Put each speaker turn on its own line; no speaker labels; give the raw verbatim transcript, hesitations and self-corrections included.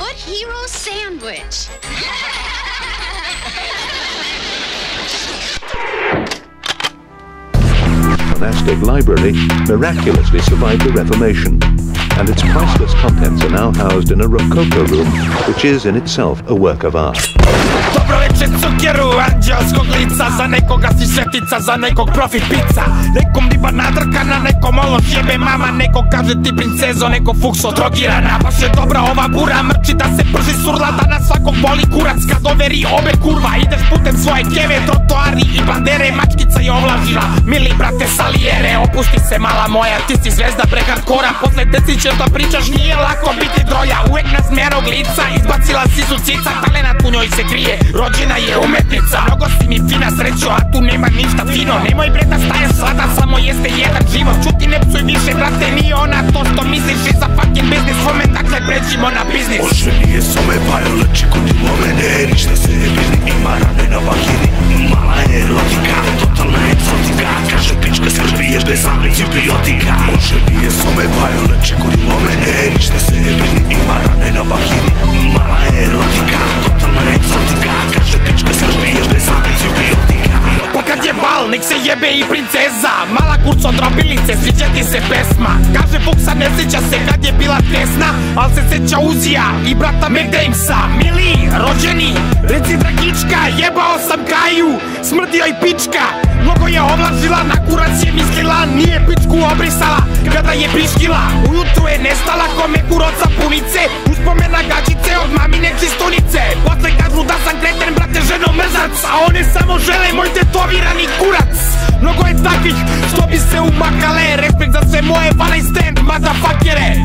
What hero sandwich?
Monastic library miraculously survived the Reformation, and its priceless contents are now housed in a Rococo room, which is in itself a work of art.
Dobro večer cukeru, anđelskog lica. Za nekoga si šetica, za nekog profit pizza. Nekom riba nadrkana, nekom ološ jebe mama. Neko kaže ti princezo, neko fukso drogirana. Baš je dobra ova bura, mrči da se prži surla. Da na svakog boli kurac kad overi obe kurva. Ideš putem svoje keve, trotoari i bandere. Mačkica je ovlažila, mili brate salijere. Opusti se mala moja, ti si zvezda pre hardkora. Posle deci ćeš da pričaš, nije lako biti droja. Uvek na smerog lica, izbacila si su cica. Talenat u njoj se krije, rođena je umetnica. Mnogo si mi fina srećo, a tu nema ništa fino. Nemoj bre da staješ sada, samo jeste jedan život. Čuti ne psuj više brate, nije ona to što misliš. I za fucking business woman, dakle pređimo na biznis.
Oženije su me bajolači kod imovene. Ništa se je bizni, ima rane na vagini. Mala je erotika, totalna egzotika. Kaže pička srbiješ bez antibiotika. Oženije su me bajolači kod imovene. Ništa se je bizni, ima rane na vagini. Mala je erotika, totalna egzotika. Kaže pička srbiješ bez antibiotika.
Pa kad je bal, nek se jebe i princeza. Mala kurco drobilice, sviđa ti se pesma. Kaže Fuksa ne sjeća se kad je bila tesna, al se sjeća Uzija i brata McDamesa. Mili, rođeni, reci Dragička, jebao sam Kaju, smrdio i pička. Mnogo je ovlažila, na kurac je mislila, nije pičku obrisala kada je piškila. Ujutru je nestala kome kuroca punice, uspomena gađice od mamine čistunice. Posle kažu da sam kreten, brate ženo mrzac, a one samo žele moj tetovirani kurac. Mnogo je takvih što bi se umakale, respekt za sve moje one night stand motherfuckere.